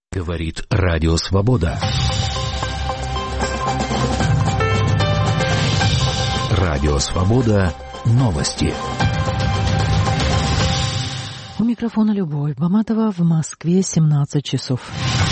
Говорит Радио Свобода. Радио Свобода. Новости. У микрофона Любовь Баматова, в Москве 17 часов.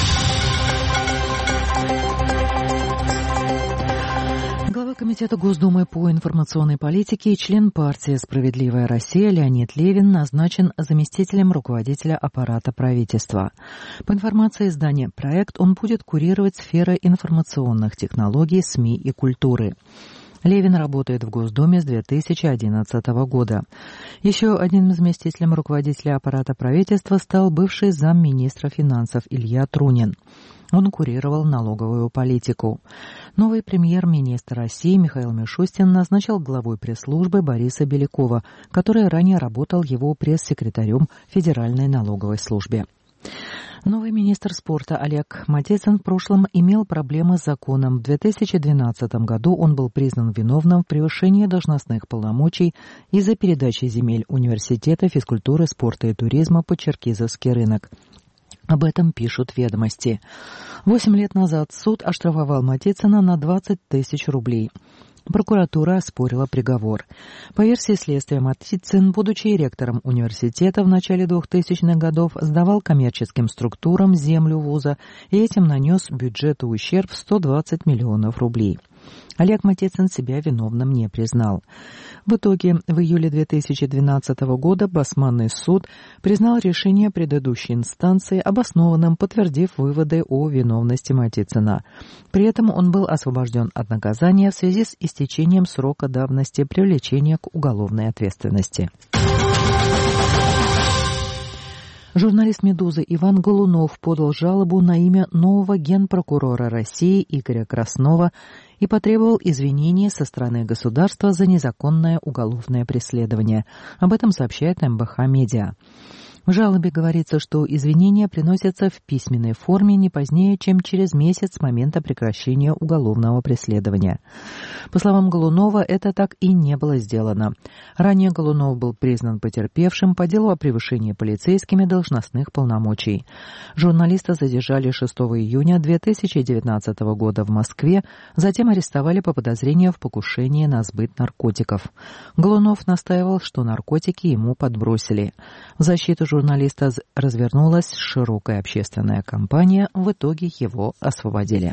Глава Комитета Госдумы по информационной политике и член партии «Справедливая Россия» Леонид Левин назначен заместителем руководителя аппарата правительства. По информации издания «Проект», он будет курировать сферы информационных технологий, СМИ и культуры. Левин работает в Госдуме с 2011 года. Еще одним заместителем руководителя аппарата правительства стал бывший замминистра финансов Илья Трунин. Он курировал налоговую политику. Новый премьер-министр России Михаил Мишустин назначил главой пресс-службы Бориса Белякова, который ранее работал его пресс-секретарем Федеральной налоговой службе. Новый министр спорта Олег Матицын в прошлом имел проблемы с законом. В 2012 году он был признан виновным в превышении должностных полномочий из-за передачи земель Университета физкультуры, спорта и туризма под Черкизовский рынок. Об этом пишут «Ведомости». 8 лет назад суд оштрафовал Матицына на 20 тысяч рублей. Прокуратура оспорила приговор. По версии следствия, Матицын, будучи ректором университета в начале 2000-х годов, сдавал коммерческим структурам землю вуза и этим нанес бюджету ущерб в 120 миллионов рублей. Олег Матицын себя виновным не признал. В итоге, в июле 2012 года Басманный суд признал решение предыдущей инстанции обоснованным, подтвердив выводы о виновности Матицына. При этом он был освобожден от наказания в связи с истечением срока давности привлечения к уголовной ответственности. Журналист «Медузы» Иван Голунов подал жалобу на имя нового генпрокурора России Игоря Краснова и потребовал извинений со стороны государства за незаконное уголовное преследование. Об этом сообщает МБХ Медиа. В жалобе говорится, что извинения приносятся в письменной форме не позднее, чем через месяц с момента прекращения уголовного преследования. По словам Голунова, это так и не было сделано. Ранее Голунов был признан потерпевшим по делу о превышении полицейскими должностных полномочий. Журналиста задержали 6 июня 2019 года в Москве, затем арестовали по подозрению в покушении на сбыт наркотиков. Голунов настаивал, что наркотики ему подбросили. В защиту журналиста развернулась широкая общественная кампания, в итоге его освободили.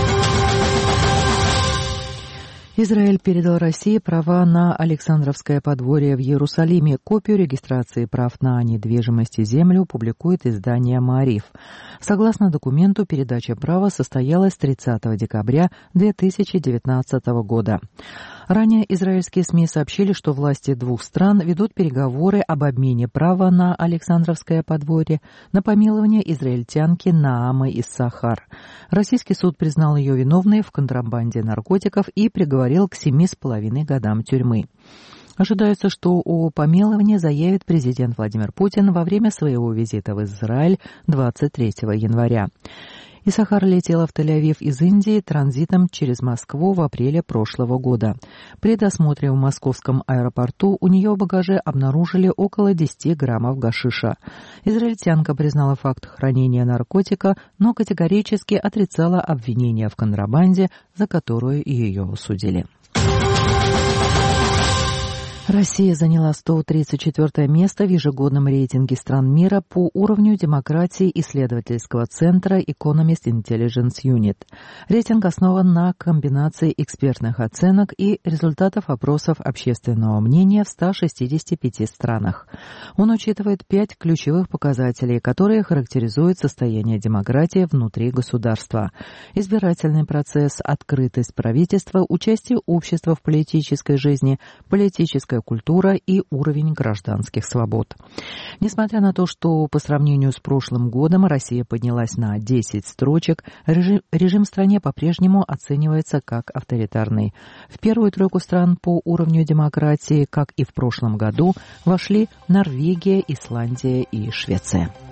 Израиль передал России права на Александровское подворье в Иерусалиме. Копию регистрации прав на недвижимость и землю публикует издание «Маариф». Согласно документу, передача права состоялась 30 декабря 2019 года. Ранее израильские СМИ сообщили, что власти двух стран ведут переговоры об обмене права на Александровское подворье на помилование израильтянки Наамы Иссахар. Российский суд признал ее виновной в контрабанде наркотиков и приговорил к 7,5 годам тюрьмы. Ожидается, что о помиловании заявит президент Владимир Путин во время своего визита в Израиль 23 января. Иссахар летела в Тель-Авив из Индии транзитом через Москву в апреле прошлого года. При досмотре в московском аэропорту у нее в багаже обнаружили около 10 граммов гашиша. Израильтянка признала факт хранения наркотика, но категорически отрицала обвинения в контрабанде, за которую ее осудили. Россия заняла 134 место в ежегодном рейтинге стран мира по уровню демократии исследовательского центра Economist Intelligence Unit. Рейтинг основан на комбинации экспертных оценок и результатов опросов общественного мнения в 165 странах. Он учитывает 5 ключевых показателей, которые характеризуют состояние демократии внутри государства: избирательный процесс, открытость правительства, участие общества в политической жизни, политическая культура и уровень гражданских свобод. Несмотря на то, что по сравнению с прошлым годом Россия поднялась на 10 строчек, режим в стране по-прежнему оценивается как авторитарный. В первую тройку стран по уровню демократии, как и в прошлом году, вошли Норвегия, Исландия и Швеция.